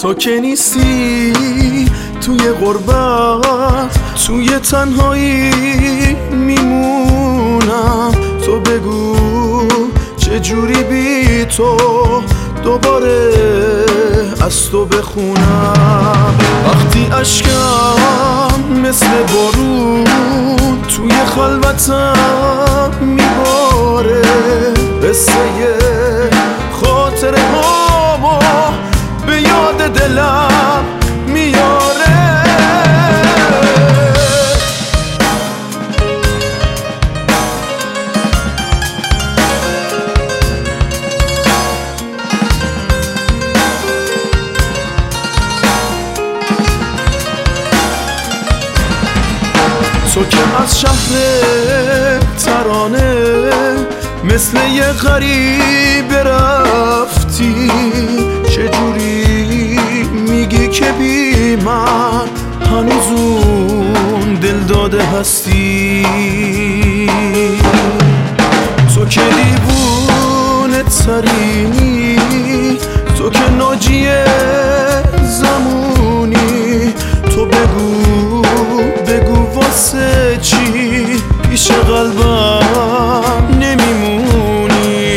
تو که نیستی توی غربت، توی تنهایی میمونم. تو بگو چجوری بی تو دوباره از تو بخونم. وقتی اشکم مثل بارون توی خلوتم میباره، قصه خاطره هامو به یاد دلم میاره. تو که از شهر ترانه مثل یه غریب رفتی، چجوری میگی که بی من هنوزون دل داده هستی؟ تو که دیوونه ترینی، تو که ناجی زمونی. تو بگو واسه چی پیش قلبم نمیمونی؟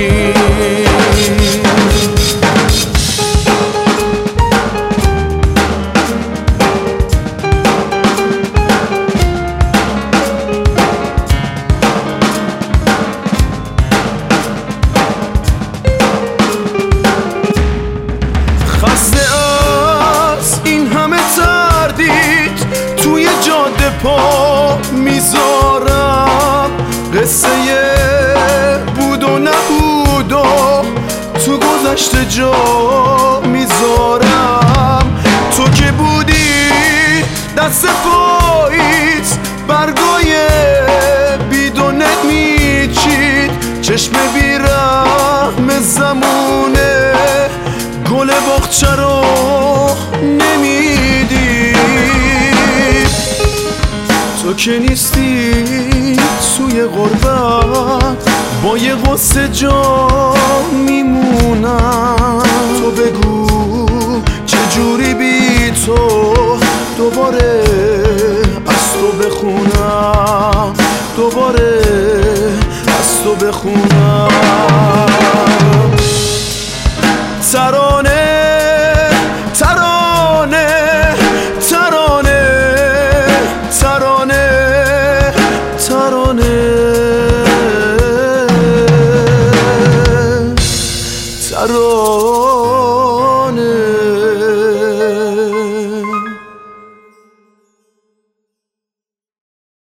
خسته از این همه تردید توی جاده پا میذارم، قصه بود و نبود و تو گذشته جا میذارم. تو که بودی دست پاییت برگای بیدونت میچید، چشم بیرحم زمونه گل باغچه رو نمیدی. تو که نیستی توی غربت، با یه غصه جا میمونم. تو بگو چجوری بی تو دوباره از تو بخونم، دوباره از تو بخونم. ترانه ترانه ترانه ترانه ترانه ترانه